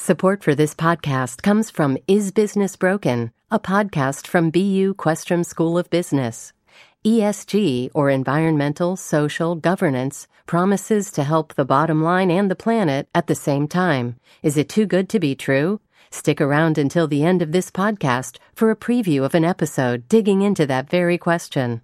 Support for this podcast comes from Is Business Broken, a podcast from BU Questrom School of Business. ESG, or environmental, social, governance, promises to help the bottom line and the planet at the same time. Is it too good to be true? Stick around until the end of this podcast for a preview of an episode digging into that very question.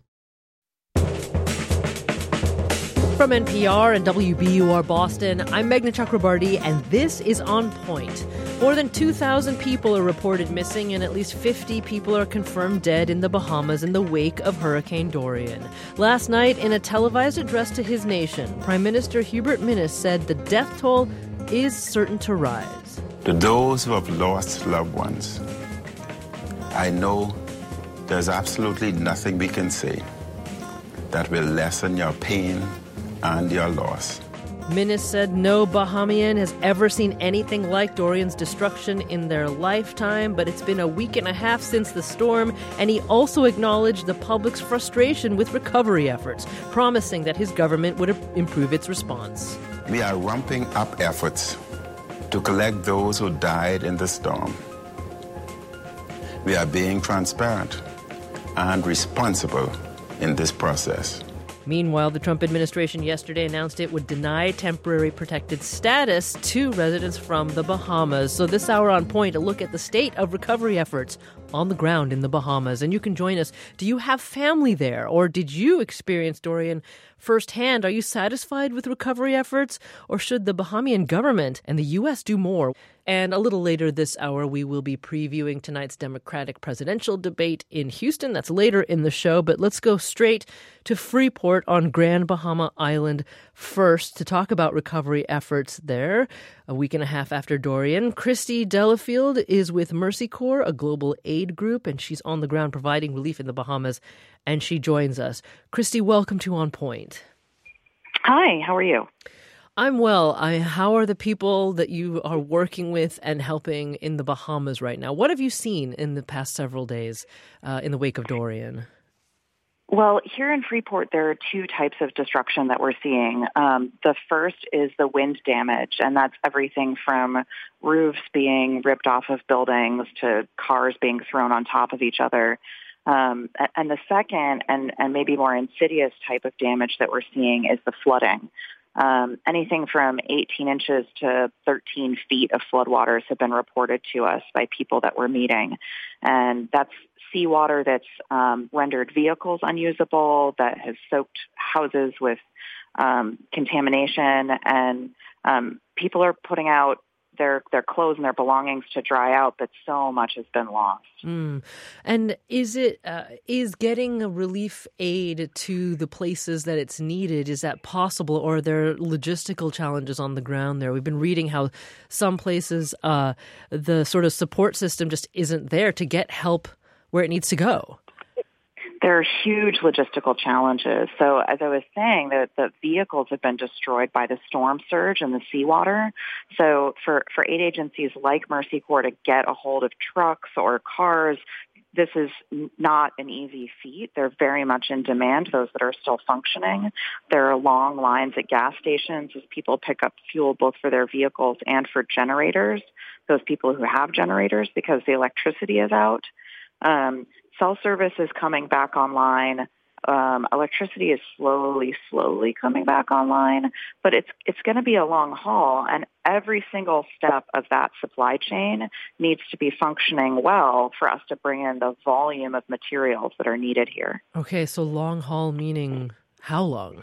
From NPR and WBUR Boston, I'm Meghna Chakrabarty, and this is On Point. More than 2,000 people are reported missing, and at least 50 people are confirmed dead in the Bahamas in the wake of Hurricane Dorian. Last night, in a televised address to his nation, Prime Minister Hubert Minnis said the death toll is certain to rise. To those who have lost loved ones, I know there's absolutely nothing we can say that will lessen your pain and your loss. Minnis said no Bahamian has ever seen anything like Dorian's destruction in their lifetime, but it's been a week and a half since the storm, and he also acknowledged the public's frustration with recovery efforts, promising that his government would improve its response. We are ramping up efforts to collect those who died in the storm. We are being transparent and responsible in this process. Meanwhile, the Trump administration yesterday announced it would deny temporary protected status to residents from the Bahamas. So this hour on Point, a look at the state of recovery efforts on the ground in the Bahamas. And you can join us. Do you have family there, or did you experience Dorian firsthand? Are you satisfied with recovery efforts, or should the Bahamian government and the U.S. do more? And a little later this hour, we will be previewing tonight's Democratic presidential debate in Houston. That's later in the show, but let's go straight to Freeport on Grand Bahama Island first to talk about recovery efforts there. A week and a half after Dorian, Christy Delafield is with Mercy Corps, a global aid group, and she's on the ground providing relief in the Bahamas, and she joins us. Christy, welcome to On Point. Hi, how are you? I'm well. How are the people that you are working with and helping in the Bahamas right now? What have you seen in the past several days in the wake of Dorian? Well, here in Freeport, there are two types of destruction that we're seeing. The first is the wind damage, and that's everything from roofs being ripped off of buildings to cars being thrown on top of each other. And the second and maybe more insidious type of damage that we're seeing is the flooding. Anything from 18 inches to 13 feet of floodwaters have been reported to us by people that we're meeting. And that's seawater that's rendered vehicles unusable, that has soaked houses with contamination, and people are putting out their clothes and their belongings to dry out, but so much has been lost. And is getting a relief aid to the places that it's needed, is that possible, or are there logistical challenges on the ground there? We've been reading how some places the sort of support system just isn't there to get help where it needs to go. There are huge logistical challenges. So as I was saying, the vehicles have been destroyed by the storm surge and the seawater. So for aid agencies like Mercy Corps to get a hold of trucks or cars, this is not an easy feat. They're very much in demand, those that are still functioning. There are long lines at gas stations as people pick up fuel both for their vehicles and for generators, those people who have generators because the electricity is out. Cell service is coming back online. Electricity is slowly coming back online, but it's going to be a long haul, and every single step of that supply chain needs to be functioning well for us to bring in the volume of materials that are needed here. Okay, so long haul meaning how long?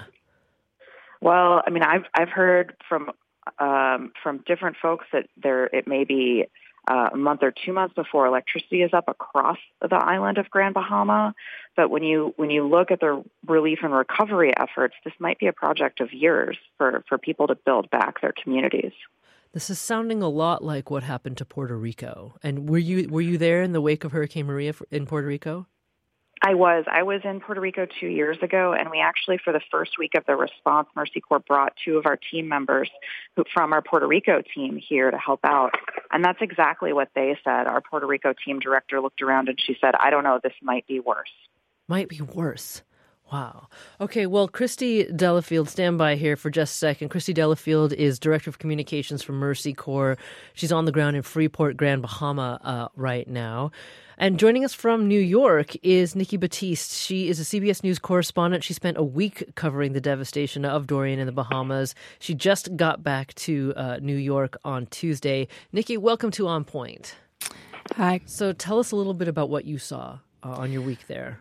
Well, I mean, I've heard from different folks that it may be a month or 2 months before electricity is up across the island of Grand Bahama. But when you look at the relief and recovery efforts, this might be a project of years for people to build back their communities. This is sounding a lot like what happened to Puerto Rico. And were you there in the wake of Hurricane Maria in Puerto Rico? I was in Puerto Rico 2 years ago, and we actually, for the first week of the response, Mercy Corps brought two of our team members from our Puerto Rico team here to help out. And that's exactly what they said. Our Puerto Rico team director looked around and she said, I don't know, this might be worse. Might be worse. Wow. Okay, well, Christy Delafield, stand by here for just a second. Christy Delafield is Director of Communications for Mercy Corps. She's on the ground in Freeport, Grand Bahama right now. And joining us from New York is Nikki Battiste. She is a CBS News correspondent. She spent a week covering the devastation of Dorian in the Bahamas. She just got back to New York on Tuesday. Nikki, welcome to On Point. Hi. So tell us a little bit about what you saw on your week there.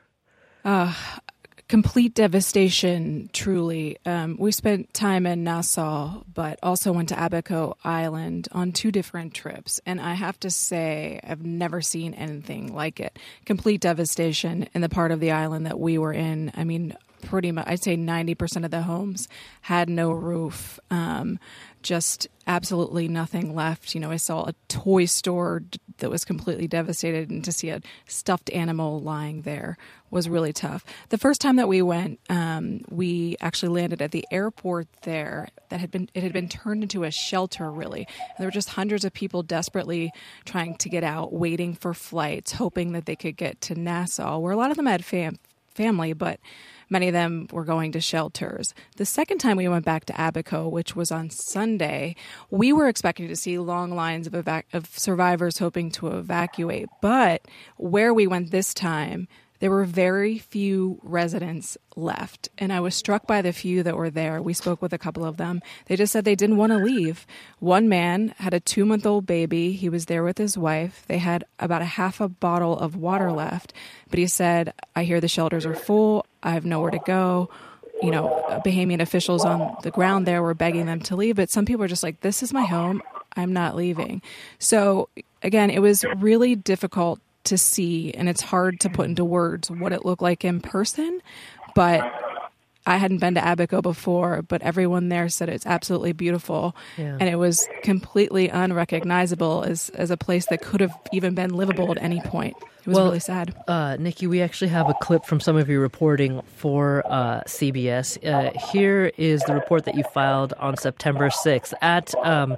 Complete devastation, truly. We spent time in Nassau, but also went to Abaco Island on 2 different trips. And I have to say, I've never seen anything like it. Complete devastation in the part of the island that we were in. I mean, pretty much, I'd say 90% of the homes had no roof. Just absolutely nothing left. You know, I saw a toy store that was completely devastated, and to see a stuffed animal lying there was really tough. The first time that we went, we actually landed at the airport there it had been turned into a shelter, really. And there were just hundreds of people desperately trying to get out, waiting for flights, hoping that they could get to Nassau, where a lot of them had family, but many of them were going to shelters. The second time we went back to Abaco, which was on Sunday, we were expecting to see long lines of survivors hoping to evacuate. But where we went this time, there were very few residents left. And I was struck by the few that were there. We spoke with a couple of them. They just said they didn't want to leave. One man had a 2-month-old baby. He was there with his wife. They had about a half a bottle of water left. But he said, I hear the shelters are full. I have nowhere to go. You know, Bahamian officials on the ground there were begging them to leave. But some people are just like, this is my home. I'm not leaving. So, again, it was really difficult to see, and it's hard to put into words what it looked like in person, but I hadn't been to Abaco before, but everyone there said it's absolutely beautiful, and it was completely unrecognizable as a place that could have even been livable at any point. It was really sad. Nikki, we actually have a clip from some of your reporting for CBS. Here is the report that you filed on September 6th at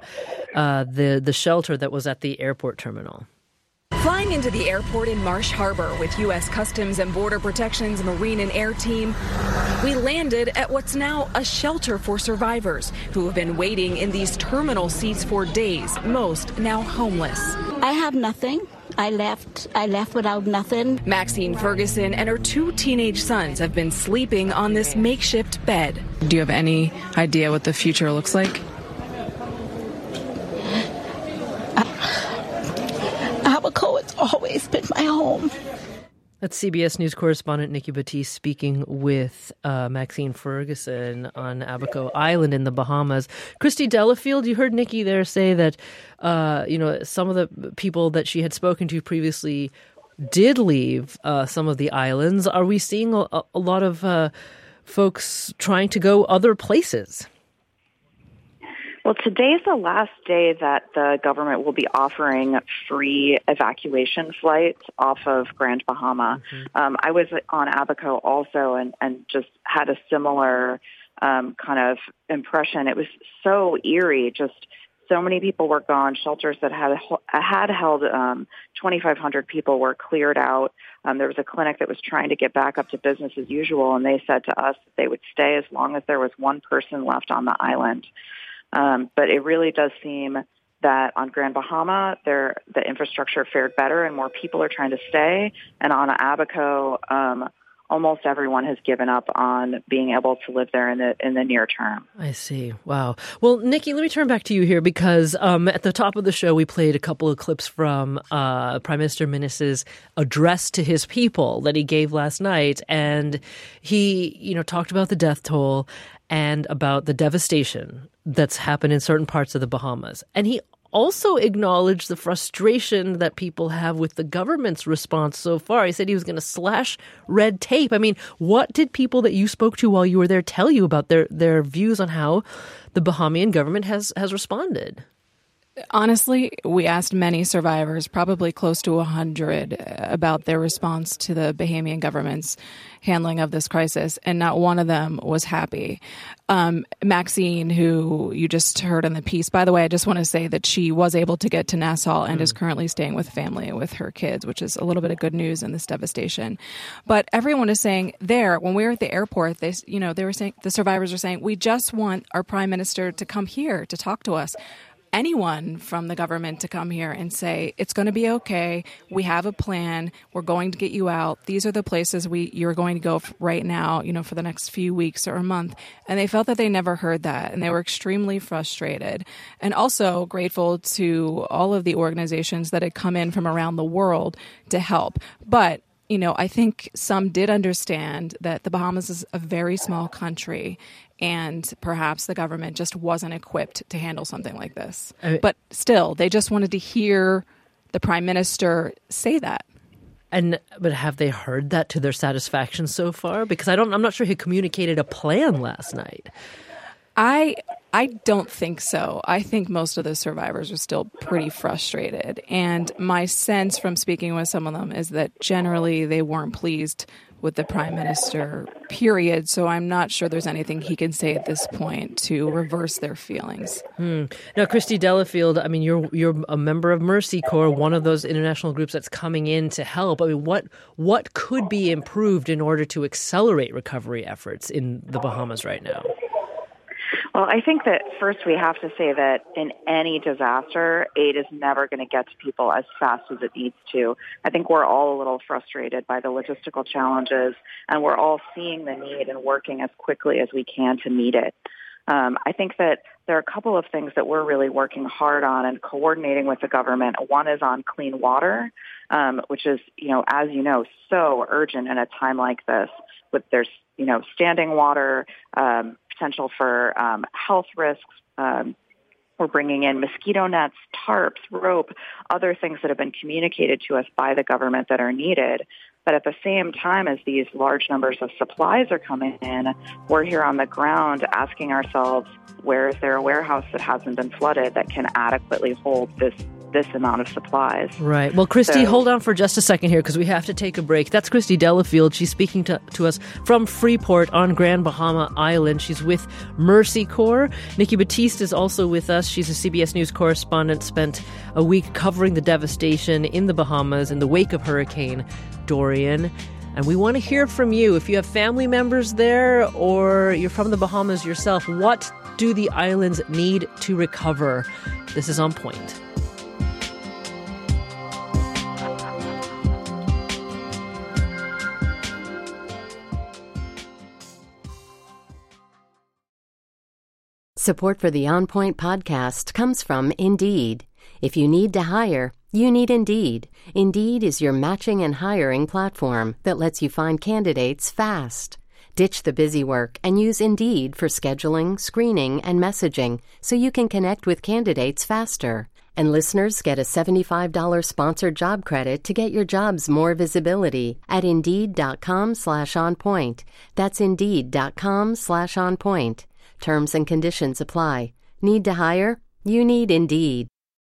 the shelter that was at the airport terminal. Flying into the airport in Marsh Harbor with U.S. Customs and Border Protection's Marine and Air Team, we landed at what's now a shelter for survivors who have been waiting in these terminal seats for days, most now homeless. I have nothing. I left without nothing. Maxine Ferguson and her 2 teenage sons have been sleeping on this makeshift bed. Do you have any idea what the future looks like? Abaco has always been my home. That's CBS News correspondent Nikki Battiste speaking with Maxine Ferguson on Abaco Island in the Bahamas. Christy Delafield, you heard Nikki there say that some of the people that she had spoken to previously did leave some of the islands. Are we seeing a lot of folks trying to go other places? Well, today is the last day that the government will be offering free evacuation flights off of Grand Bahama. Mm-hmm. I was on Abaco also and just had a similar kind of impression. It was so eerie. Just so many people were gone. Shelters that had held 2,500 people were cleared out. There was a clinic that was trying to get back up to business as usual, and they said to us that they would stay as long as there was one person left on the island. But it really does seem that on Grand Bahama, the infrastructure fared better and more people are trying to stay. And on Abaco, almost everyone has given up on being able to live there in the near term. I see. Wow. Well, Nikki, let me turn back to you here because at the top of the show, we played a couple of clips from Prime Minister Menes's address to his people that he gave last night. And he, talked about the death toll and about the devastation that's happened in certain parts of the Bahamas. And he also acknowledged the frustration that people have with the government's response so far. He said he was going to slash red tape. I mean, what did people that you spoke to while you were there tell you about their views on how the Bahamian government has responded? Honestly, we asked many survivors, probably close to 100, about their response to the Bahamian government's handling of this crisis, and not one of them was happy. Maxine, who you just heard in the piece, by the way, I just want to say that she was able to get to Nassau and is currently staying with family with her kids, which is a little bit of good news in this devastation. But everyone is saying there, when we were at the airport, they were saying, the survivors are saying, we just want our prime minister to come here to talk to us. Anyone from the government to come here and say, it's going to be okay. We have a plan. We're going to get you out. These are the places you're going to go right now, for the next few weeks or a month. And they felt that they never heard that. And they were extremely frustrated and also grateful to all of the organizations that had come in from around the world to help. But I think some did understand that the Bahamas is a very small country and perhaps the government just wasn't equipped to handle something like this. But still, they just wanted to hear the prime minister say that. But have they heard that to their satisfaction so far? Because I'm not sure he communicated a plan last night. I don't think so. I think most of the survivors are still pretty frustrated. And my sense from speaking with some of them is that generally they weren't pleased with the prime minister, period. So I'm not sure there's anything he can say at this point to reverse their feelings. Now, Christy Delafield, you're a member of Mercy Corps, one of those international groups that's coming in to help. What could be improved in order to accelerate recovery efforts in the Bahamas right now? Well, I think that first we have to say that in any disaster, aid is never going to get to people as fast as it needs to. I think we're all a little frustrated by the logistical challenges, and we're all seeing the need and working as quickly as we can to meet it. I think that there are a couple of things that we're really working hard on and coordinating with the government. One is on clean water, which is, as you know, so urgent in a time like this. There's, standing water, potential for health risks. We're bringing in mosquito nets, tarps, rope, other things that have been communicated to us by the government that are needed. But at the same time as these large numbers of supplies are coming in, we're here on the ground asking ourselves, where is there a warehouse that hasn't been flooded that can adequately hold this amount of supplies? Right. Well, Christy, hold on for just a second here because we have to take a break. That's Christy Delafield. She's speaking to us from Freeport on Grand Bahama Island. She's with Mercy Corps. Nikki Battiste is also with us. She's a CBS News correspondent, spent a week covering the devastation in the Bahamas in the wake of Hurricane Dorian. And we want to hear from you. If you have family members there or you're from the Bahamas yourself, what do the islands need to recover? This is On Point. Support for the On Point podcast comes from Indeed. If you need to hire, you need Indeed. Indeed is your matching and hiring platform that lets you find candidates fast. Ditch the busy work and use Indeed for scheduling, screening, and messaging so you can connect with candidates faster. And listeners get a $75 sponsored job credit to get your jobs more visibility at Indeed.com/onpoint. That's Indeed.com/onpoint. Terms and conditions apply. Need to hire? You need Indeed.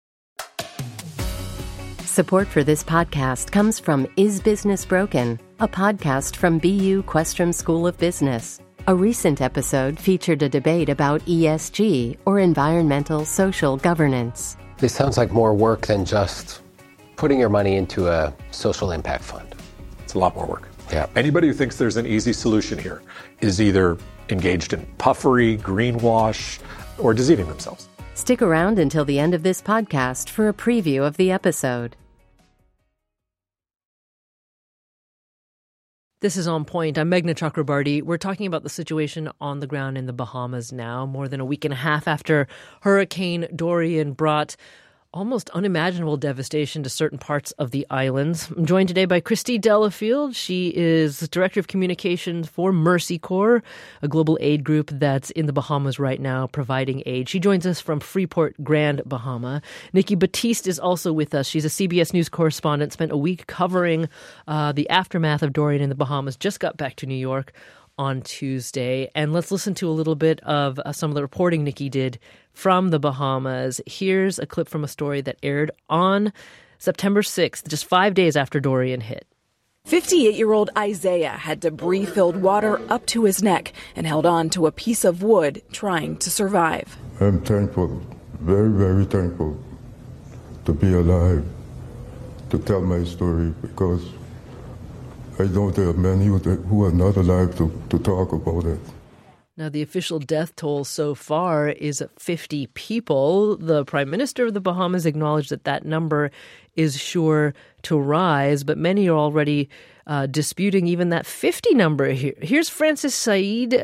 Support for this podcast comes from Is Business Broken, a podcast from BU Questrom School of Business. A recent episode featured a debate about ESG, or environmental social governance. This sounds like more work than just putting your money into a social impact fund. It's a lot more work. Yeah. Anybody who thinks there's an easy solution here is either engaged in puffery, greenwash, or deceiving themselves. Stick around until the end of this podcast for a preview of the episode. This is On Point. I'm Meghna Chakrabarty. We're talking about the situation on the ground in the Bahamas now, more than a week and a half after Hurricane Dorian brought almost unimaginable devastation to certain parts of the islands. I'm joined today by Christy Delafield. She is Director of Communications for Mercy Corps, a global aid group that's in the Bahamas right now providing aid. She joins us from Freeport, Grand Bahama. Nikki Battiste is also with us. She's a CBS News correspondent, spent a week covering the aftermath of Dorian in the Bahamas, just got back to New York on Tuesday. And let's listen to a little bit of some of the reporting Nikki did from the Bahamas. Here's a clip from a story that aired on September 6th, just 5 days after Dorian hit. 58-year-old Isaiah had debris-filled water up to his neck and held on to a piece of wood trying to survive. I'm thankful, very, very thankful to be alive, to tell my story, because I know there are many who are not alive to talk about it. Now, the official death toll so far is 50 people. The Prime Minister of the Bahamas acknowledged that that number is sure to rise, but many are already disputing even that 50 number. Here's Francis Sadie,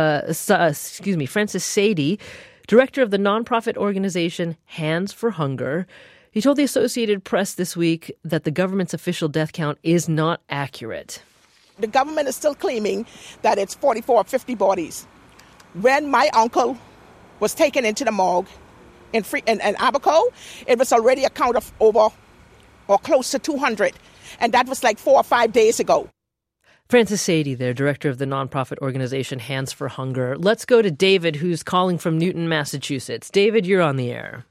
director of the nonprofit organization Hands for Hunger. He told the Associated Press this week that the government's official death count is not accurate. The government is still claiming that it's 44 or 50 bodies. When my uncle was taken into the morgue in Abaco, it was already a count of over or close to 200. And that was like 4 or 5 days ago. Francis Sadie there, director of the nonprofit organization Hands for Hunger. Let's go to David, who's calling from Newton, Massachusetts. David, you're on the air.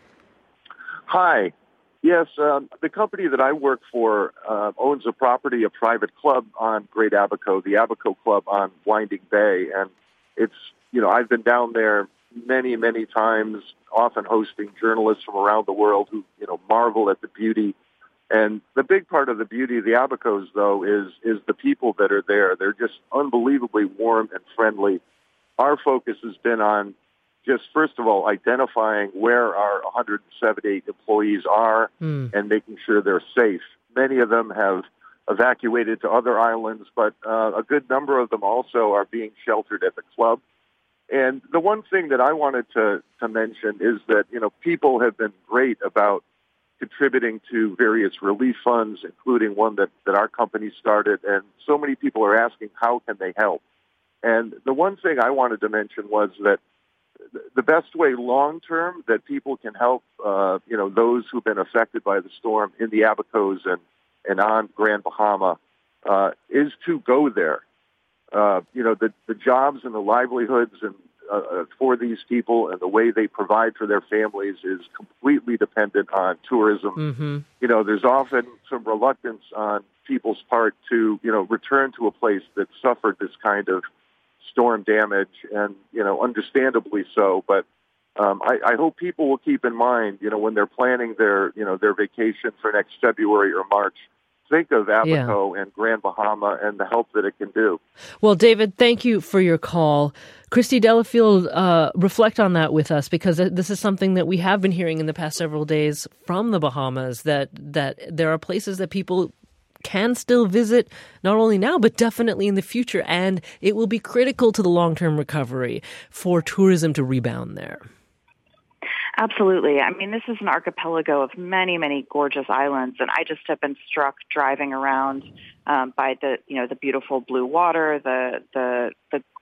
Hi. Yes, the company that I work for owns a private club on Great Abaco, the Abaco Club on Winding Bay. And it's, I've been down there many, many times, often hosting journalists from around the world who, marvel at the beauty. And the big part of the beauty of the Abacos, though, is the people that are there. They're just unbelievably warm and friendly. Our focus has been on just, first of all, identifying where our 178 employees are and making sure they're safe. Many of them have evacuated to other islands, but a good number of them also are being sheltered at the club. And the one thing that I wanted to mention is that, people have been great about contributing to various relief funds, including one that our company started. And so many people are asking, how can they help? And the one thing I wanted to mention was that the best way long-term that people can help, those who've been affected by the storm in the Abacos and on Grand Bahama, is to go there. The jobs and the livelihoods and for these people and the way they provide for their families is completely dependent on tourism. Mm-hmm. There's often some reluctance on people's part to, return to a place that suffered this kind of storm damage, and, understandably so. But I hope people will keep in mind, when they're planning their vacation for next February or March, think of Abaco and Grand Bahama and the help that it can do. Well, David, thank you for your call. Christy Delafield, reflect on that with us, because this is something that we have been hearing in the past several days from the Bahamas, that there are places that people can still visit, not only now, but definitely in the future. And it will be critical to the long-term recovery for tourism to rebound there. Absolutely. I mean, this is an archipelago of many, many gorgeous islands, and I just have been struck driving around by the beautiful blue water, the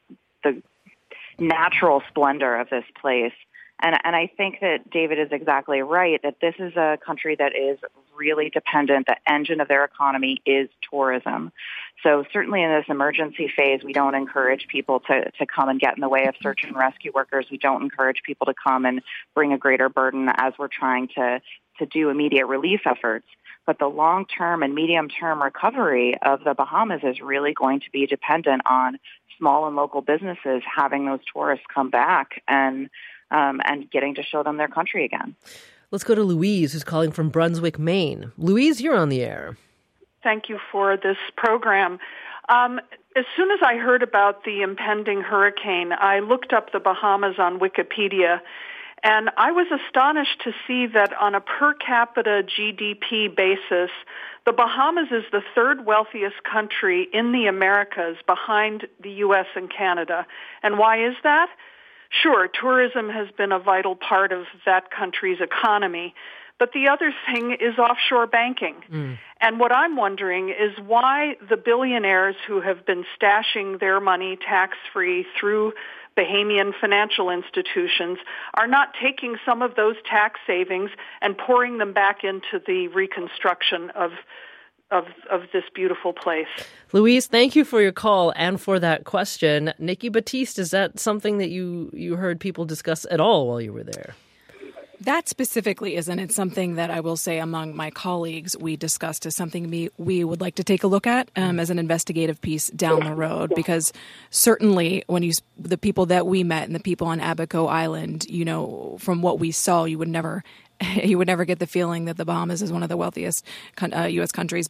natural splendor of this place. And I think that David is exactly right, that this is a country that is really dependent. The engine of their economy is tourism. So certainly in this emergency phase, we don't encourage people to come and get in the way of search and rescue workers. We don't encourage people to come and bring a greater burden as we're trying to do immediate relief efforts. But the long-term and medium-term recovery of the Bahamas is really going to be dependent on small and local businesses having those tourists come back and getting to show them their country again. Let's go to Louise, who's calling from Brunswick, Maine. Louise, you're on the air. Thank you for this program. As soon as I heard about the impending hurricane, I looked up the Bahamas on Wikipedia, and I was astonished to see that on a per capita GDP basis, the Bahamas is the third wealthiest country in the Americas behind the U.S. and Canada. And why is that? Sure, tourism has been a vital part of that country's economy, but the other thing is offshore banking. And what I'm wondering is why the billionaires who have been stashing their money tax-free through Bahamian financial institutions are not taking some of those tax savings and pouring them back into the reconstruction of of this beautiful place. Louise, thank you for your call and for that question. Nikki Battiste, is that something that you heard people discuss at all while you were there? That specifically isn't. It's something that I will say among my colleagues we discussed as something we would like to take a look at as an investigative piece down the road, because certainly when the people that we met and the people on Abaco Island, from what we saw, you would never get the feeling that the Bahamas is one of the wealthiest U.S. countries,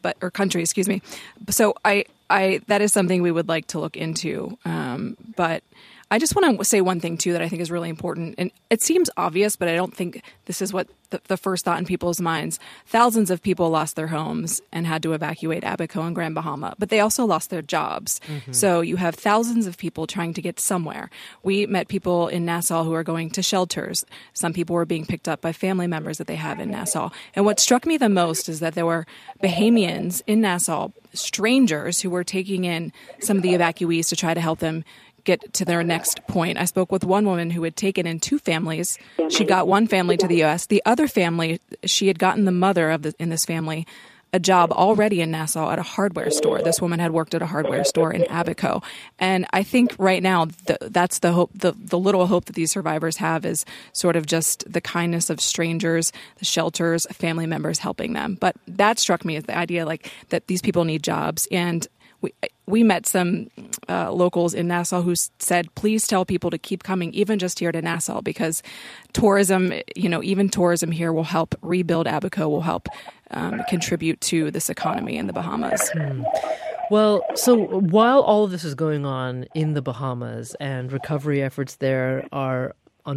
So that is something we would like to look into, but I just want to say one thing, too, that I think is really important. And it seems obvious, but I don't think this is what the first thought in people's minds. Thousands of people lost their homes and had to evacuate Abaco and Grand Bahama, but they also lost their jobs. Mm-hmm. So you have thousands of people trying to get somewhere. We met people in Nassau who are going to shelters. Some people were being picked up by family members that they have in Nassau. And what struck me the most is that there were Bahamians in Nassau, strangers who were taking in some of the evacuees to try to help them get to their next point. I spoke with one woman who had taken in two families. She got one family to the U.S. The other family, she had gotten the mother in this family a job already in Nassau at a hardware store. This woman had worked at a hardware store in Abaco. And I think right now that's the hope, the little hope that these survivors have is sort of just the kindness of strangers, the shelters, family members helping them. But that struck me as the idea that these people need jobs. And we met some locals in Nassau who said, please tell people to keep coming, even just here to Nassau, because tourism, even tourism here will help rebuild Abaco, will help contribute to this economy in the Bahamas. Well, so while all of this is going on in the Bahamas and recovery efforts there are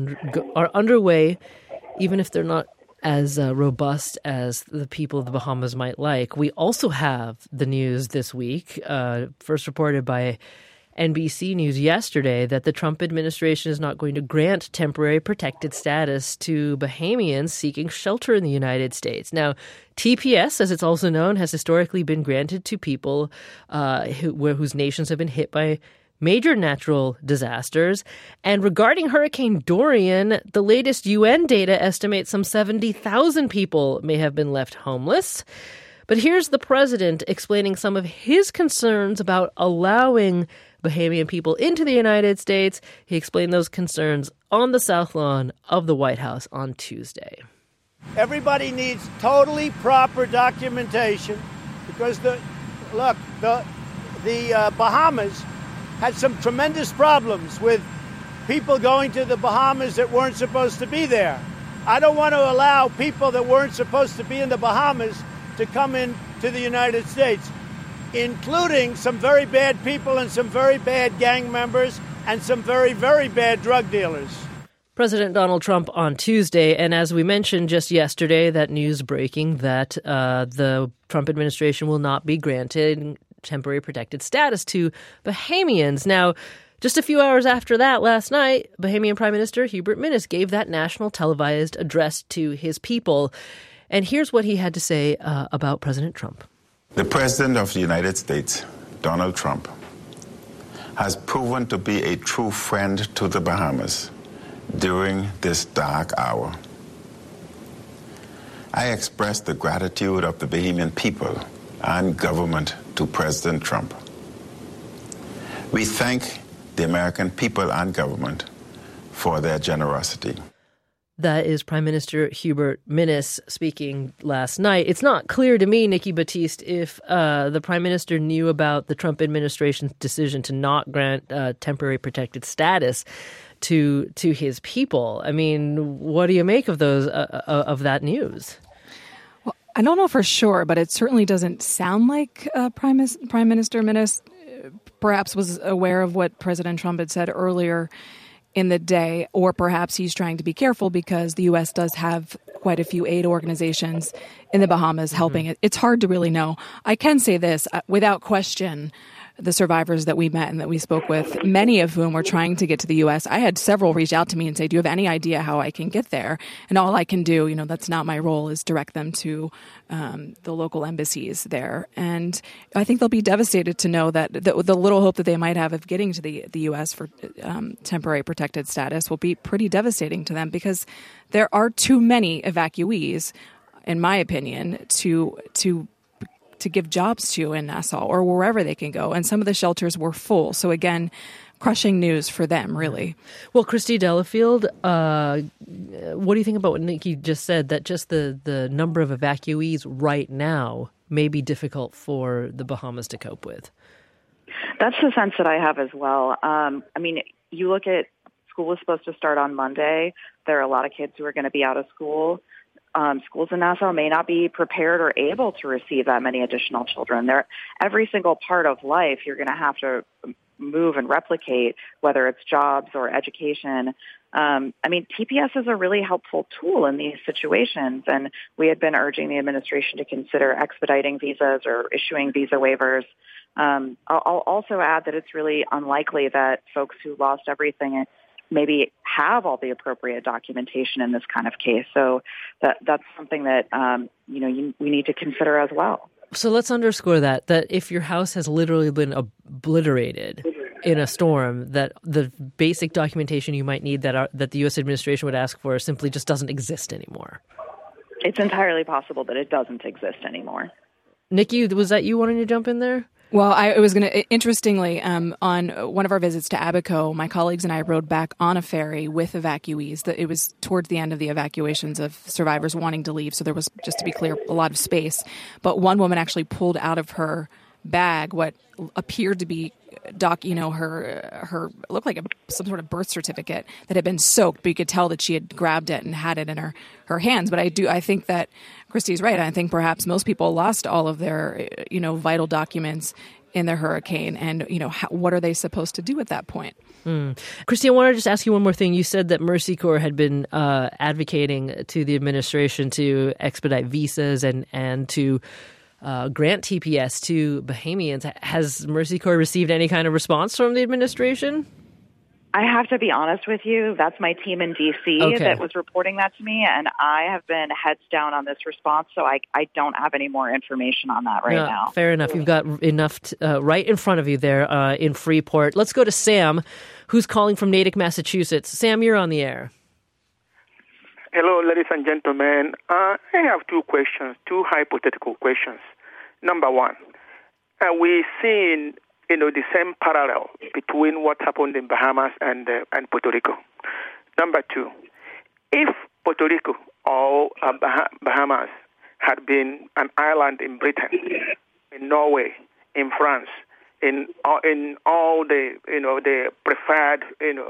underway, even if they're not as robust as the people of the Bahamas might like, we also have the news this week, first reported by NBC News yesterday, that the Trump administration is not going to grant temporary protected status to Bahamians seeking shelter in the United States. Now, TPS, as it's also known, has historically been granted to people whose nations have been hit by major natural disasters. And regarding Hurricane Dorian, the latest UN data estimates some 70,000 people may have been left homeless. But here's the president explaining some of his concerns about allowing Bahamian people into the United States. He explained those concerns on the South Lawn of the White House on Tuesday. Everybody needs totally proper documentation because the Bahamas had some tremendous problems with people going to the Bahamas that weren't supposed to be there. I don't want to allow people that weren't supposed to be in the Bahamas to come in to the United States, including some very bad people and some very bad gang members and some very, very bad drug dealers. President Donald Trump on Tuesday, and as we mentioned just yesterday, that news breaking that the Trump administration will not be granted temporary protected status to Bahamians. Now, just a few hours after that, last night, Bahamian Prime Minister Hubert Minnis gave that national televised address to his people. And here's what he had to say about President Trump. The President of the United States, Donald Trump, has proven to be a true friend to the Bahamas during this dark hour. I express the gratitude of the Bahamian people and government to President Trump. We thank the American people and government for their generosity. That is Prime Minister Hubert Minnis speaking last night. It's not clear to me, Nikki Battiste, if the Prime Minister knew about the Trump administration's decision to not grant temporary protected status to his people. I mean, what do you make of of that news? Well, I don't know for sure, but it certainly doesn't sound like Prime Minister Minnis perhaps was aware of what President Trump had said earlier in the day, or perhaps he's trying to be careful because the U.S. does have quite a few aid organizations in the Bahamas helping it. It's hard to really know. I can say this, without question, the survivors that we met and that we spoke with, many of whom were trying to get to the U.S. I had several reach out to me and say, do you have any idea how I can get there? And all I can do, that's not my role, is direct them to the local embassies there. And I think they'll be devastated to know that the little hope that they might have of getting to the U.S. for temporary protected status will be pretty devastating to them, because there are too many evacuees, in my opinion, to to give jobs to in Nassau or wherever they can go. And some of the shelters were full. So again, crushing news for them, really. Well, Christy Delafield, what do you think about what Nikki just said, that just the number of evacuees right now may be difficult for the Bahamas to cope with? That's the sense that I have as well. You look at school is supposed to start on Monday. There are a lot of kids who are going to be out of school. Schools in Nassau may not be prepared or able to receive that many additional children. Every single part of life you're going to have to move and replicate, whether it's jobs or education. TPS is a really helpful tool in these situations, and we had been urging the administration to consider expediting visas or issuing visa waivers. I'll also add that it's really unlikely that folks who lost everything maybe have all the appropriate documentation in this kind of case. So that's something that we need to consider as well. So let's underscore that if your house has literally been obliterated in a storm, that the basic documentation you might need that the U.S. administration would ask for simply just doesn't exist anymore. It's entirely possible that it doesn't exist anymore. Nikki, was that you wanting to jump in there? Well, I was going to, interestingly, on one of our visits to Abaco, my colleagues and I rode back on a ferry with evacuees. It was towards the end of the evacuations of survivors wanting to leave, so there was, just to be clear, a lot of space. But one woman actually pulled out of her bag what appeared to be her looked like some sort of birth certificate that had been soaked, but you could tell that she had grabbed it and had it in her hands. But I think that Christy's right. I think perhaps most people lost all of their vital documents in the hurricane, and what are they supposed to do at that point? Christy, I want to just ask you one more thing. You said that Mercy Corps had been advocating to the administration to expedite visas and to grant TPS to Bahamians. Has Mercy Corps received any kind of response from the administration? I have to be honest with you. That's my team in D.C. that was reporting that to me, and I have been heads down on this response, so I don't have any more information on that now. Fair enough. You've got enough right in front of you there in Freeport. Let's go to Sam, who's calling from Natick, Massachusetts. Sam, you're on the air. Hello, ladies and gentlemen. I have two hypothetical questions. Number one, we're seeing the same parallel between what happened in Bahamas and Puerto Rico. Number two, if Puerto Rico or Bahamas had been an island in Britain, in Norway, in France, in all the preferred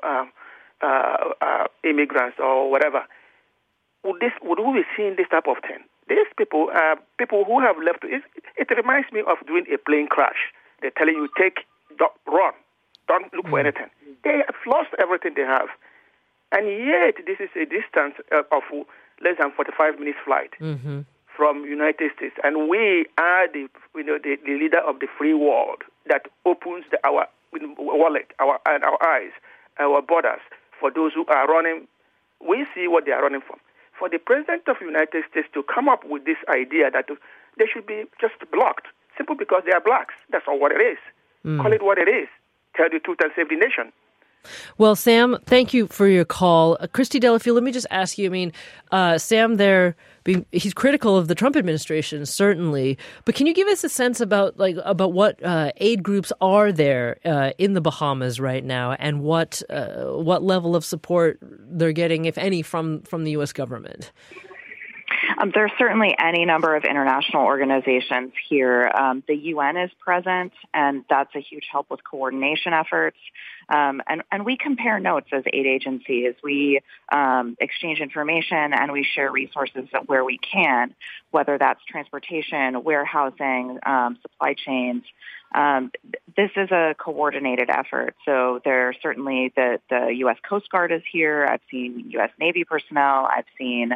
immigrants or whatever, would we be seeing this type of thing? These people who have left. It reminds me of doing a plane crash. They're telling you, run, don't look for anything. They have lost everything they have. And yet, this is a distance of less than 45 minutes flight from United States. And we are the leader of the free world that opens our wallet, our eyes, our borders for those who are running. We see what they are running from. For the President of the United States to come up with this idea that they should be just blocked, simply because they are blacks. That's all what it is. Call it what it is. Tell the truth and save the nation. Well, Sam, thank you for your call. Christy Delafield, let me just ask you, Sam there, he's critical of the Trump administration, certainly, but can you give us a sense about what aid groups are there in the Bahamas right now, and what level of support they're getting, if any, from the U.S. government? There's certainly any number of international organizations here. The UN is present, and that's a huge help with coordination efforts. And we compare notes as aid agencies. We exchange information, and we share resources where we can, whether that's transportation, warehousing, supply chains. This is a coordinated effort. So there's certainly the U.S. Coast Guard is here. I've seen U.S. Navy personnel. I've seen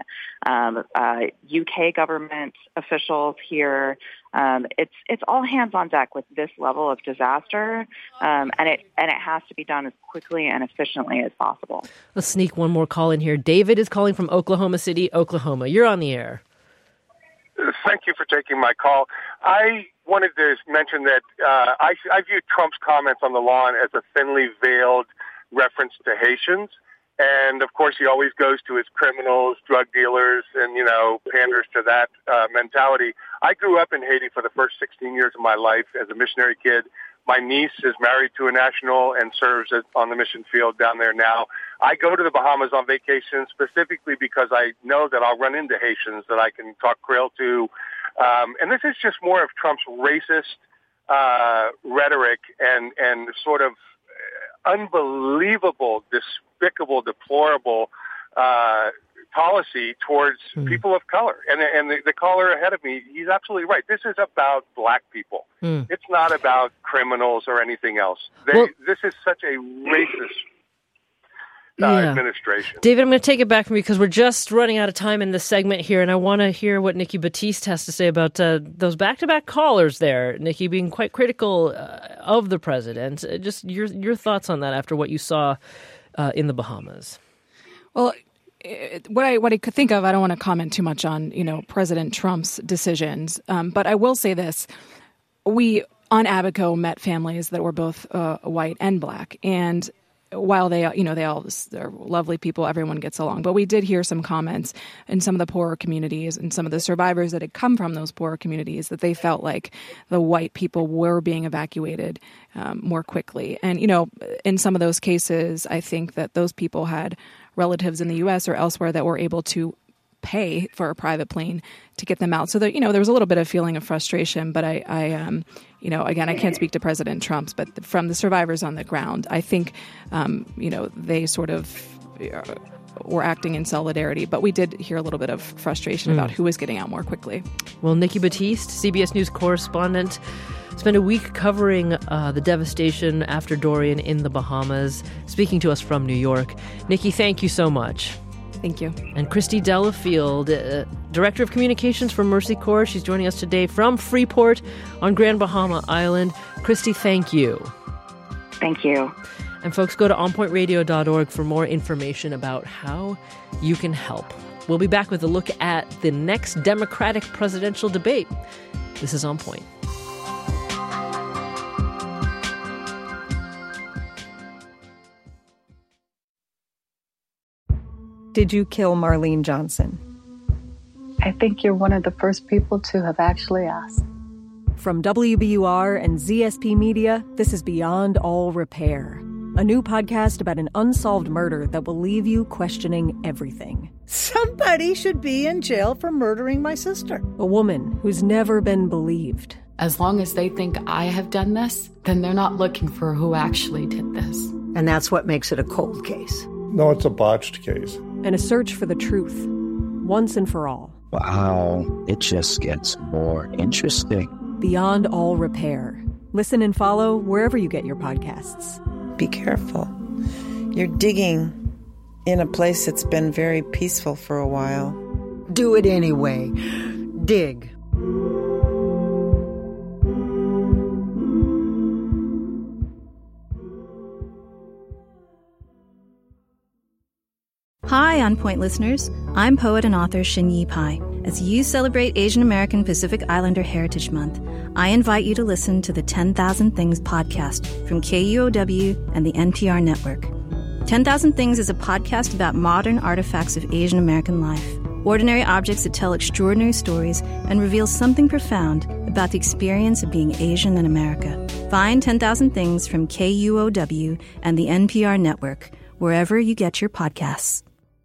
UK government officials here. It's all hands on deck with this level of disaster, and it has to be done as quickly and efficiently as possible. Let's sneak one more call in here. David is calling from Oklahoma City, Oklahoma. You're on the air. Thank you for taking my call. I wanted to mention that I view Trump's comments on the lawn as a thinly veiled reference to Haitians. And, of course, he always goes to his criminals, drug dealers, and, panders to that mentality. I grew up in Haiti for the first 16 years of my life as a missionary kid. My niece is married to a national and serves on the mission field down there now. I go to the Bahamas on vacation specifically because I know that I'll run into Haitians that I can talk Creole to. And this is just more of Trump's racist rhetoric and sort of unbelievable, despicable, deplorable policy towards people of color. And the caller ahead of me, he's absolutely right. This is about black people. It's not about criminals or anything else. This is such a racist administration. David, I'm going to take it back from you because we're just running out of time in this segment here, and I want to hear what Nikki Battiste has to say about those back-to-back callers there. Nikki being quite critical of the president. Just your thoughts on that after what you saw in the Bahamas. Well, what I could think of, I don't want to comment too much on, President Trump's decisions, but I will say this. We, on Abaco, met families that were both white and black, and while they're lovely people, everyone gets along. But we did hear some comments in some of the poorer communities and some of the survivors that had come from those poorer communities that they felt like the white people were being evacuated more quickly. And, in some of those cases, I think that those people had relatives in the U.S. or elsewhere that were able to pay for a private plane to get them out. So there was a little bit of feeling of frustration, but I again, I can't speak to President Trump's, but from the survivors on the ground, I think, they sort of were acting in solidarity, but we did hear a little bit of frustration about who was getting out more quickly. Well, Nikki Battiste, CBS News correspondent, spent a week covering the devastation after Dorian in the Bahamas, speaking to us from New York. Nikki, thank you so much. Thank you. And Christy Delafield, Director of Communications for Mercy Corps. She's joining us today from Freeport on Grand Bahama Island. Christy, thank you. Thank you. And folks, go to onpointradio.org for more information about how you can help. We'll be back with a look at the next Democratic presidential debate. This is On Point. Did you kill Marlene Johnson? I think you're one of the first people to have actually asked. From WBUR and ZSP Media, this is Beyond All Repair, a new podcast about an unsolved murder that will leave you questioning everything. Somebody should be in jail for murdering my sister. A woman who's never been believed. As long as they think I have done this, then they're not looking for who actually did this. And that's what makes it a cold case. No, it's a botched case. And a search for the truth, once and for all. Wow, it just gets more interesting. Beyond All Repair. Listen and follow wherever you get your podcasts. Be careful. You're digging in a place that's been very peaceful for a while. Do it anyway. Dig. Hi, On Point listeners. I'm poet and author Xinyi Pai. As you celebrate Asian American Pacific Islander Heritage Month, I invite you to listen to the 10,000 Things podcast from KUOW and the NPR network. 10,000 Things is a podcast about modern artifacts of Asian American life, ordinary objects that tell extraordinary stories and reveal something profound about the experience of being Asian in America. Find 10,000 Things from KUOW and the NPR network, wherever you get your podcasts.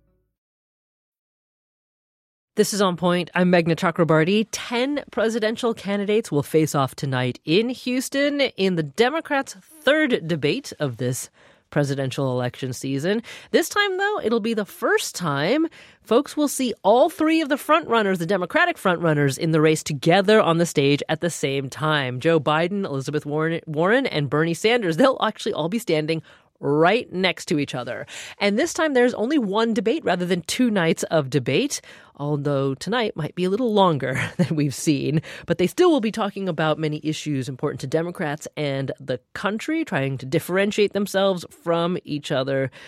This is On Point. I'm Meghna Chakrabarti. 10 presidential candidates will face off tonight in Houston in the Democrats' third debate of this presidential election season. This time, though, it'll be the first time folks will see all three of the frontrunners, the Democratic frontrunners, in the race together on the stage at the same time. Joe Biden, Elizabeth Warren, and Bernie Sanders, they'll actually all be standing right next to each other. And this time there's only one debate rather than two nights of debate, although tonight might be a little longer than we've seen. But they still will be talking about many issues important to Democrats and the country, trying to differentiate themselves from each other.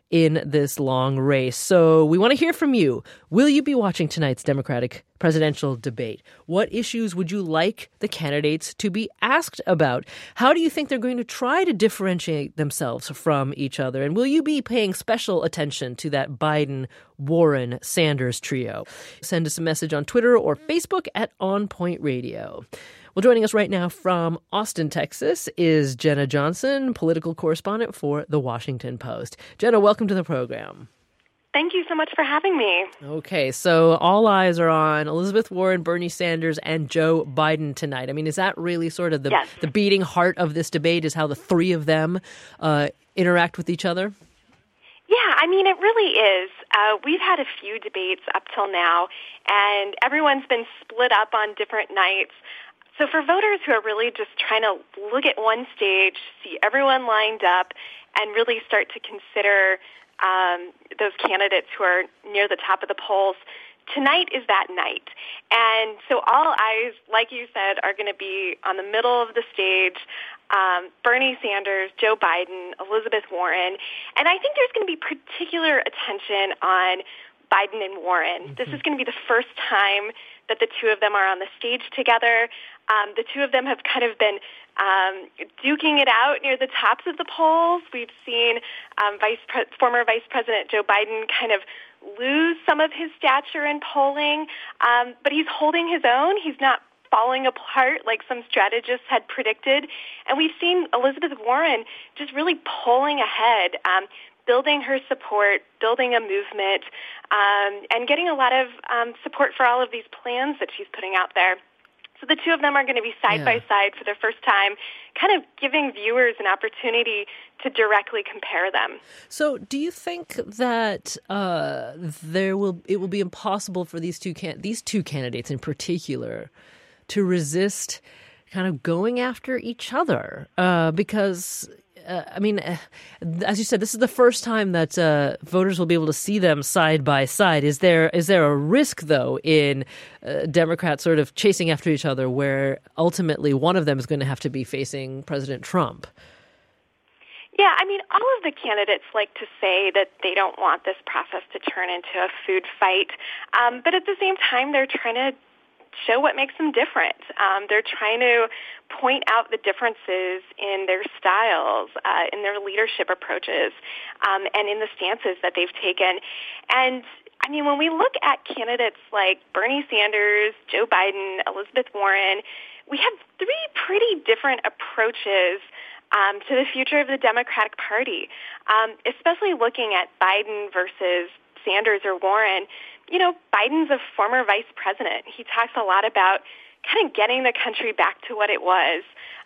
in this long race. So we want to hear from you. Will you be watching tonight's Democratic presidential debate? What issues would you like the candidates to be asked about? How do you think they're going to try to differentiate themselves from each other? And will you be paying special attention to that Biden-Warren-Sanders trio? Send us a message on Twitter or Facebook at On Point Radio. Well, joining us right now from Austin, Texas, is Jenna Johnson, political correspondent for The Washington Post. Jenna, welcome to the program. Thank you so much for having me. Okay, so all eyes are on Elizabeth Warren, Bernie Sanders, and Joe Biden tonight. I mean, is that really sort of the beating heart of this debate, is how the three of them interact with each other? Yeah, I mean, it really is. We've had a few debates up till now, and everyone's been split up on different nights. So for voters who are really just trying to look at one stage, see everyone lined up, and really start to consider those candidates who are near the top of the polls, tonight is that night. And so all eyes, like you said, are going to be on the middle of the stage, Bernie Sanders, Joe Biden, Elizabeth Warren. And I think there's going to be particular attention on Biden and Warren. This is going to be the first time that the two of them are on the stage together. The two of them have kind of been duking it out near the tops of the polls. We've seen former Vice President Joe Biden kind of lose some of his stature in polling, but he's holding his own. He's not falling apart like some strategists had predicted. And we've seen Elizabeth Warren just really pulling ahead, building her support, building a movement, and getting a lot of support for all of these plans that she's putting out there. So the two of them are going to be side by side for the first time, kind of giving viewers an opportunity to directly compare them. So do you think that it will be impossible for these two candidates in particular to resist kind of going after each other? Because I mean, as you said, this is the first time that voters will be able to see them side by side. Is there a risk, though, in Democrats sort of chasing after each other where ultimately one of them is going to have to be facing President Trump? Yeah, I mean, all of the candidates like to say that they don't want this process to turn into a food fight. But at the same time, they're trying to show what makes them different. They're trying to point out the differences in their styles, in their leadership approaches, and in the stances that they've taken. And I mean, when we look at candidates like Bernie Sanders, Joe Biden, Elizabeth Warren, we have three pretty different approaches to the future of the Democratic Party, especially looking at Biden versus Sanders or Warren. You know, Biden's a former vice president. He talks a lot about kind of getting the country back to what it was.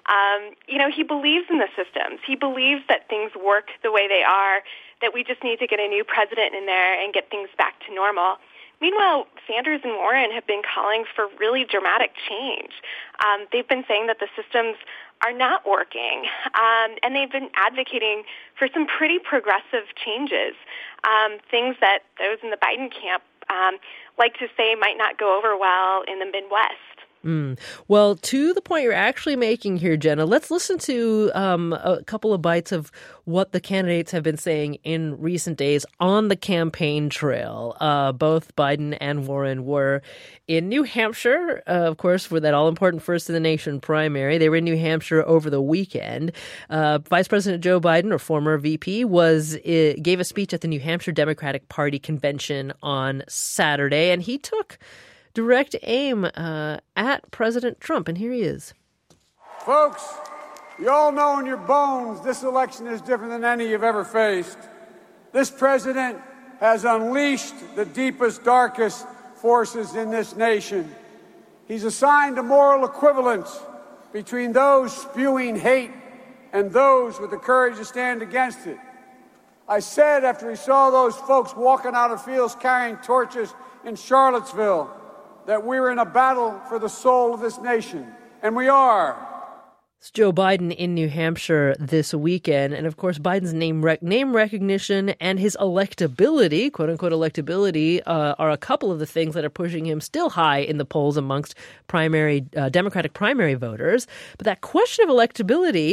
He believes in the systems. He believes that things work the way they are, that we just need to get a new president in there and get things back to normal. Meanwhile, Sanders and Warren have been calling for really dramatic change. They've been saying that the systems are not working, and they've been advocating for some pretty progressive changes, things that those in the Biden camp like to say might not go over well in the Midwest. Well, to the point you're actually making here, Jenna, let's listen to a couple of bites of what the candidates have been saying in recent days on the campaign trail. Both Biden and Warren were in New Hampshire, of course, for that all-important first-in-the-nation primary. They were in New Hampshire over the weekend. Vice President Joe Biden, or former VP, gave a speech at the New Hampshire Democratic Party convention on Saturday, and he took direct aim at President Trump, and here he is. Folks, you all know in your bones this election is different than any you've ever faced. This president has unleashed the deepest, darkest forces in this nation. He's assigned a moral equivalence between those spewing hate and those with the courage to stand against it. I said after we saw those folks walking out of fields carrying torches in Charlottesville that we were in a battle for the soul of this nation, and we are. It's Joe Biden in New Hampshire this weekend, and of course Biden's name recognition and his electability, quote-unquote electability, are a couple of the things that are pushing him still high in the polls amongst Democratic primary voters. But that question of electability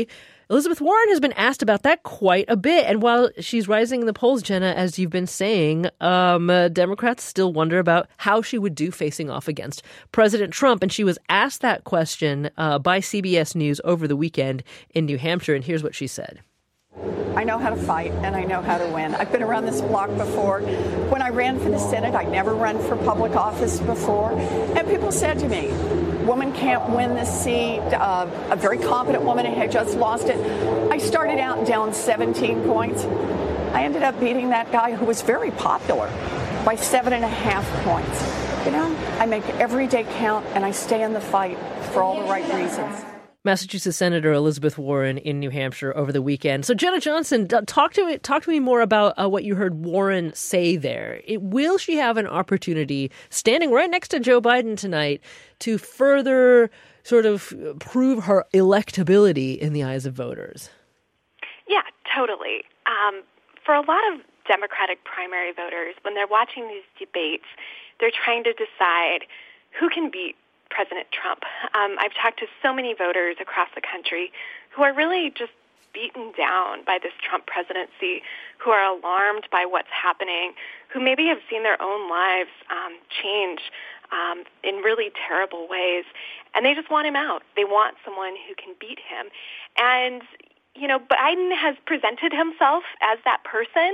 Elizabeth Warren has been asked about that quite a bit. And while she's rising in the polls, Jenna, as you've been saying, Democrats still wonder about how she would do facing off against President Trump. And she was asked that question by CBS News over the weekend in New Hampshire. And here's what she said. I know how to fight, and I know how to win. I've been around this block before. When I ran for the Senate, I'd never run for public office before. And people said to me, woman can't win this seat. A very competent woman had just lost it. I started out down 17 points. I ended up beating that guy who was very popular by 7.5 points. You know, I make every day count, and I stay in the fight for all the right reasons. Massachusetts Senator Elizabeth Warren in New Hampshire over the weekend. So, Jenna Johnson, talk to me more about what you heard Warren say there. Will she have an opportunity, standing right next to Joe Biden tonight, to further sort of prove her electability in the eyes of voters? Yeah, totally. For a lot of Democratic primary voters, when they're watching these debates, they're trying to decide who can beat President Trump. I've talked to so many voters across the country who are really just beaten down by this Trump presidency, who are alarmed by what's happening, who maybe have seen their own lives change in really terrible ways, and they just want him out. They want someone who can beat him. And, you know, Biden has presented himself as that person,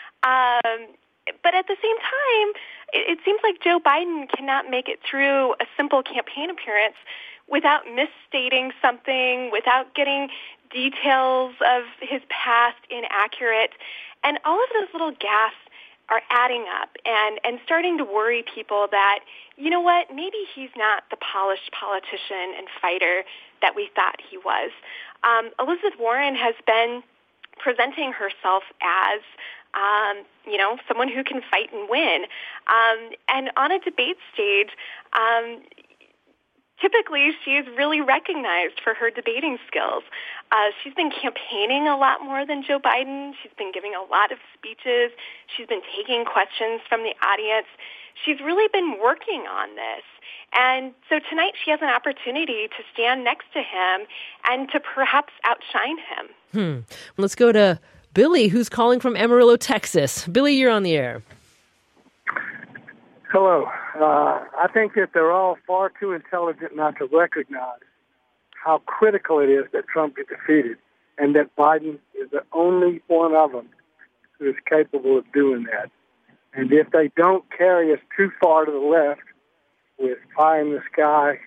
but at the same time, it seems like Joe Biden cannot make it through a simple campaign appearance without misstating something, without getting details of his past inaccurate. And all of those little gaffes are adding up and starting to worry people that, you know what, maybe he's not the polished politician and fighter that we thought he was. Elizabeth Warren has been presenting herself as someone who can fight and win. And on a debate stage, typically she is really recognized for her debating skills. She's been campaigning a lot more than Joe Biden. She's been giving a lot of speeches. She's been taking questions from the audience. She's really been working on this. And so tonight she has an opportunity to stand next to him and to perhaps outshine him. Let's go to Billy, who's calling from Amarillo, Texas. Billy, you're on the air. Hello. I think that they're all far too intelligent not to recognize how critical it is that Trump get defeated and that Biden is the only one of them who is capable of doing that. And if they don't carry us too far to the left with pie in the sky,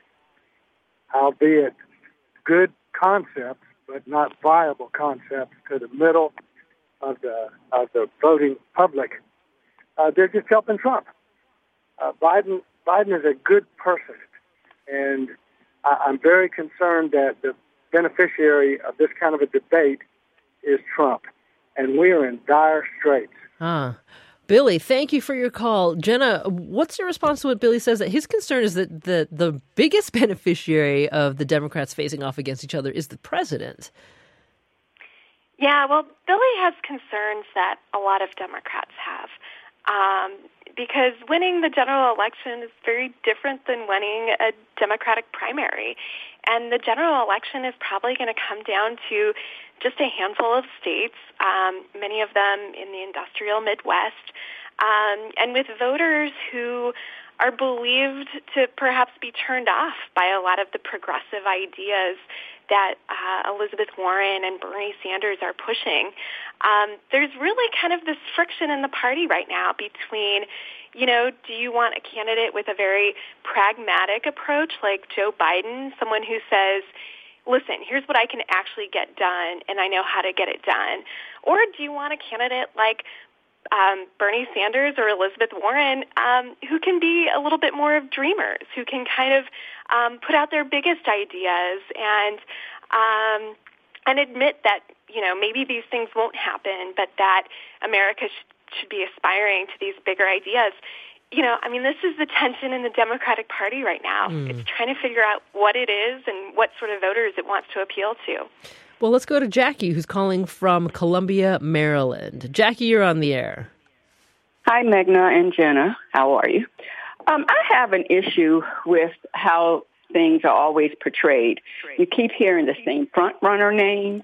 albeit good concepts, but not viable concepts, to the middle of the voting public, they're just helping Trump. Biden is a good person, and I'm very concerned that the beneficiary of this kind of a debate is Trump, and we are in dire straits. Billy, thank you for your call. Jenna, what's your response to what Billy says? That his concern is that the biggest beneficiary of the Democrats facing off against each other is the president. Yeah, well, Billy has concerns that a lot of Democrats have, because winning the general election is very different than winning a Democratic primary. And the general election is probably going to come down to just a handful of states, many of them in the industrial Midwest, and with voters who are believed to perhaps be turned off by a lot of the progressive ideas that Elizabeth Warren and Bernie Sanders are pushing. There's really kind of this friction in the party right now between, do you want a candidate with a very pragmatic approach like Joe Biden, someone who says, listen, here's what I can actually get done, and I know how to get it done? Or do you want a candidate like Bernie Sanders or Elizabeth Warren, who can be a little bit more of dreamers, who can kind of put out their biggest ideas and admit that, maybe these things won't happen, but that America should be aspiring to these bigger ideas. This is the tension in the Democratic Party right now. It's trying to figure out what it is and what sort of voters it wants to appeal to. Well, let's go to Jackie, who's calling from Columbia, Maryland. Jackie, you're on the air. Hi, Meghna and Jenna. How are you? I have an issue with how things are always portrayed. You keep hearing the same front-runner names.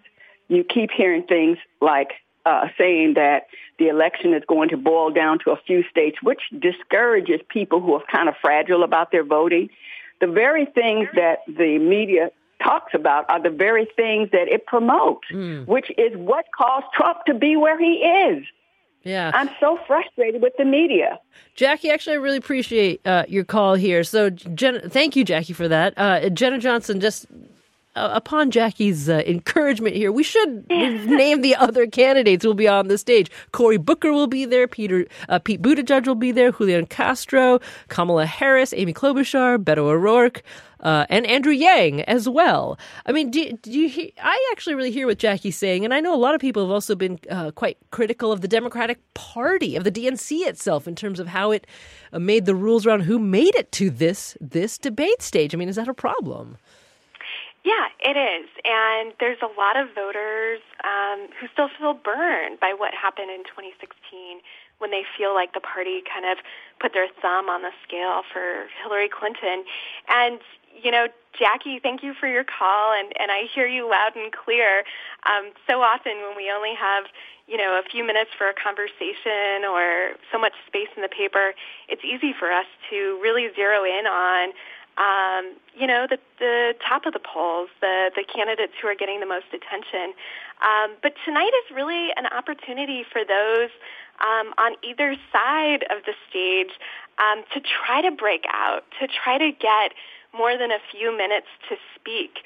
you keep hearing things like saying that the election is going to boil down to a few states, which discourages people who are kind of fragile about their voting. The very things that the media talks about are the very things that it promotes, which is what caused Trump to be where he is. Yeah. I'm so frustrated with the media. Jackie, actually, I really appreciate your call here. So, thank you, Jackie, for that. Jenna Johnson, just upon Jackie's encouragement here, we've named the other candidates who will be on the stage. Cory Booker will be there. Pete Buttigieg will be there. Julian Castro, Kamala Harris, Amy Klobuchar, Beto O'Rourke, and Andrew Yang as well. I mean, do you I actually really hear what Jackie's saying, and I know a lot of people have also been quite critical of the Democratic Party, of the DNC itself, in terms of how it made the rules around who made it to this debate stage. I mean, is that a problem? Yeah, it is. And there's a lot of voters who still feel burned by what happened in 2016 when they feel like the party kind of put their thumb on the scale for Hillary Clinton. And, you know, Jackie, thank you for your call, and I hear you loud and clear. So often when we only have, you know, a few minutes for a conversation or so much space in the paper, it's easy for us to really zero in on you know, the top of the polls, the candidates who are getting the most attention. But tonight is really an opportunity for those on either side of the stage to try to break out, to try to get more than a few minutes to speak.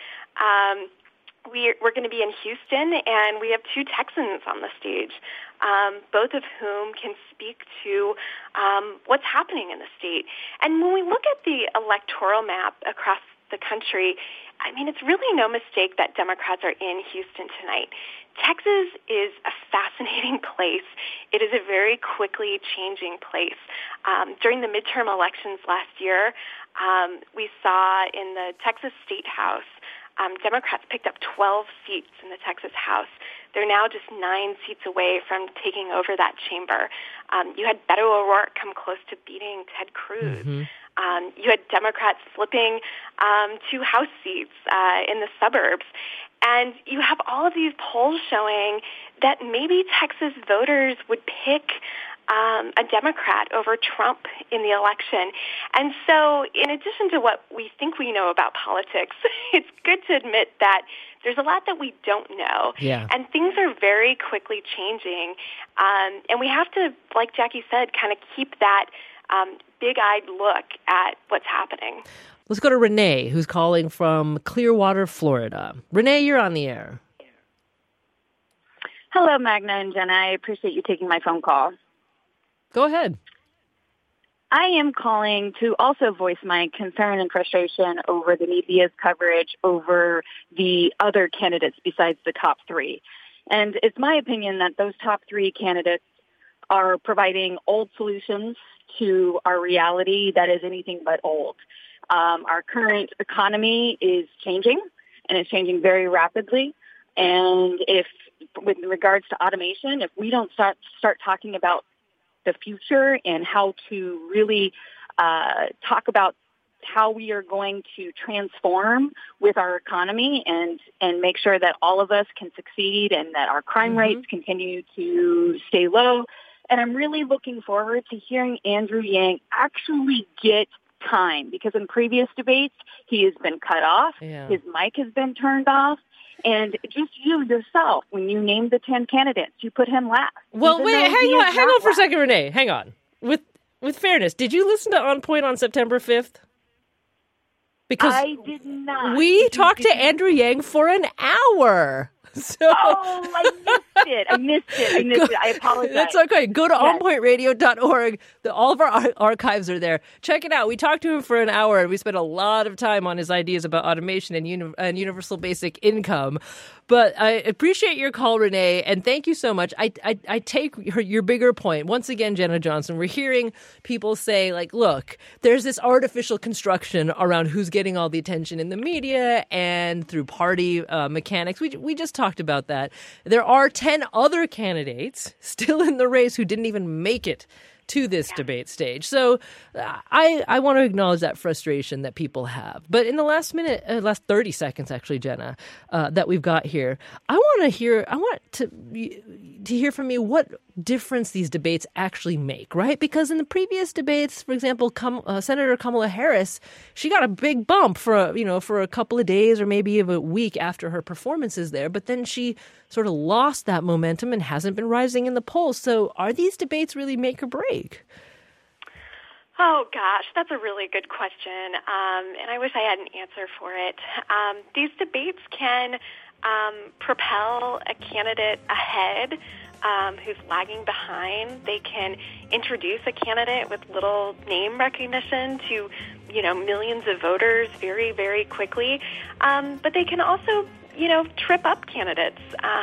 We're going to be in Houston, and we have two Texans on the stage, both of whom can speak to what's happening in the state. And when we look at the electoral map across the country, I mean, it's really no mistake that Democrats are in Houston tonight. Texas is a fascinating place. It is a very quickly changing place. During the midterm elections last year, we saw in the Texas State House, Democrats picked up 12 seats in the Texas House. They're now just 9 seats away from taking over that chamber. You had Beto O'Rourke come close to beating Ted Cruz. You had Democrats flipping 2 House seats in the suburbs. And you have all of these polls showing that maybe Texas voters would pick a Democrat over Trump in the election. And so in addition to what we think we know about politics, it's good to admit that there's a lot that we don't know. Yeah. And things are very quickly changing. And we have to, like Jackie said, kind of keep that big-eyed look at what's happening. Let's go to Renee, who's calling from Clearwater, Florida. Renee, you're on the air. Hello, Magna and Jenna. I appreciate you taking my phone call. Go ahead. I am calling to also voice my concern and frustration over the media's coverage over the other candidates besides the top 3. And it's my opinion that those top 3 candidates are providing old solutions to our reality that is anything but old. Our current economy is changing, and it's changing very rapidly. And if, with regards to automation, if we don't start talking about the future and how to really talk about how we are going to transform with our economy and make sure that all of us can succeed and that our crime rates continue to stay low. And I'm really looking forward to hearing Andrew Yang actually get time, because in previous debates, he has been cut off. Yeah. His mic has been turned off. And just you yourself, when you named the 10 candidates, you put him last. Well, wait, hang on for a second, Renee. Hang on. With fairness, did you listen to On Point on September 5th? Because I did not. We talked to Andrew Yang for an hour. So, I missed it. I apologize. That's okay. Go to onpointradio.org. All of our archives are there. Check it out. We talked to him for an hour, and we spent a lot of time on his ideas about automation and universal basic income. But I appreciate your call, Renee, and thank you so much. I take your bigger point. Once again, Jenna Johnson, we're hearing people say, like, look, there's this artificial construction around who's getting all the attention in the media and through party mechanics. We just talked about that. There are 10 other candidates still in the race who didn't even make it to this debate stage. So I want to acknowledge that frustration that people have. But in the last 30 seconds, actually, Jenna, that we've got here, I want to hear from you what difference these debates actually make, right? Because in the previous debates, for example, Senator Kamala Harris, she got a big bump for a couple of days or maybe even a week after her performances there, but then she sort of lost that momentum and hasn't been rising in the polls. So are these debates really make or break? Oh, gosh, that's a really good question, and I wish I had an answer for it. These debates can propel a candidate ahead who's lagging behind. They can introduce a candidate with little name recognition to, millions of voters very, very quickly. But they can also, trip up candidates,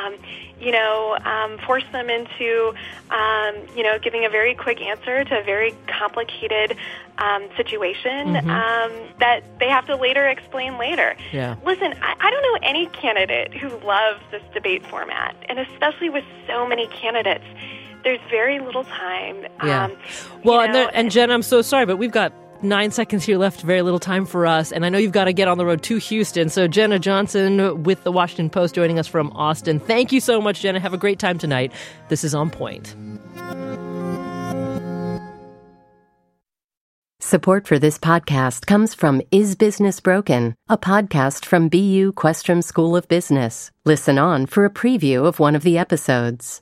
force them into, giving a very quick answer to a very complicated situation that they have to later explain later. Yeah. Listen, I don't know any candidate who loves this debate format, and especially with so many candidates, there's very little time. Yeah. And Jen, I'm so sorry, but we've got 9 seconds here left, very little time for us. And I know you've got to get on the road to Houston. So Jenna Johnson with The Washington Post joining us from Austin. Thank you so much, Jenna. Have a great time tonight. This is On Point. Support for this podcast comes from Is Business Broken, a podcast from BU Questrom School of Business. Listen on for a preview of one of the episodes.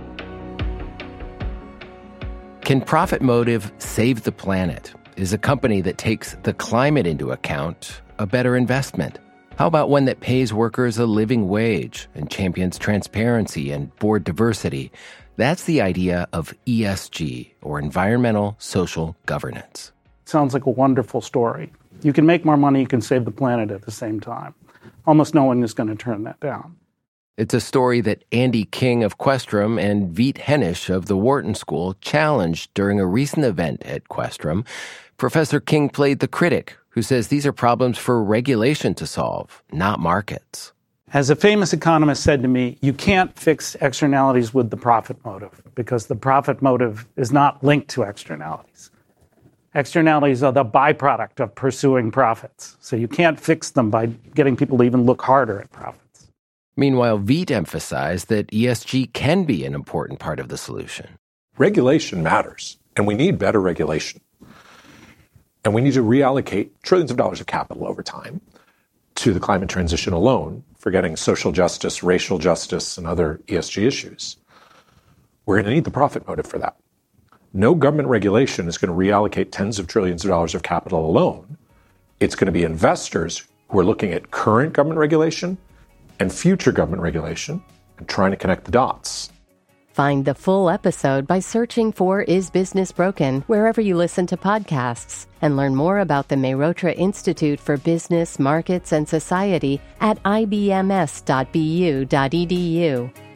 Can Profit Motive save the planet? Is a company that takes the climate into account a better investment? How about one that pays workers a living wage and champions transparency and board diversity? That's the idea of ESG, or environmental social governance. Sounds like a wonderful story. You can make more money, you can save the planet at the same time. Almost no one is going to turn that down. It's a story that Andy King of Questrom and Veet Hennish of the Wharton School challenged during a recent event at Questrom. Professor King played the critic who says these are problems for regulation to solve, not markets. As a famous economist said to me, you can't fix externalities with the profit motive because the profit motive is not linked to externalities. Externalities are the byproduct of pursuing profits. So you can't fix them by getting people to even look harder at profits. Meanwhile, Veet emphasized that ESG can be an important part of the solution. Regulation matters, and we need better regulation. And we need to reallocate trillions of dollars of capital over time to the climate transition alone, forgetting social justice, racial justice, and other ESG issues. We're going to need the profit motive for that. No government regulation is going to reallocate tens of trillions of dollars of capital alone. It's going to be investors who are looking at current government regulation and future government regulation and trying to connect the dots. Find the full episode by searching for Is Business Broken wherever you listen to podcasts, and learn more about the Mehrotra Institute for Business, Markets, and Society at ibms.bu.edu.